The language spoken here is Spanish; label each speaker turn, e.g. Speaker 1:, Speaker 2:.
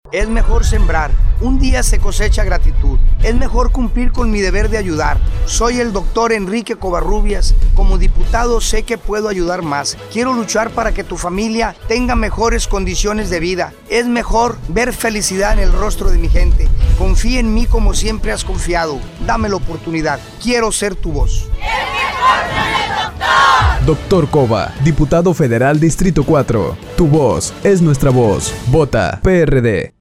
Speaker 1: Es mejor sembrar, un día se cosecha gratitud. Es mejor cumplir con mi deber de ayudar. Soy el doctor Enrique Covarrubias. Como diputado sé que puedo ayudar más. Quiero luchar para que tu familia tenga mejores condiciones de vida. Es mejor ver felicidad en el rostro de mi gente. Confía en mí como siempre has confiado. Dame la oportunidad. Quiero ser tu voz.
Speaker 2: Doctor Cova, diputado federal Distrito 4. Tu voz es nuestra voz. Vota PRD.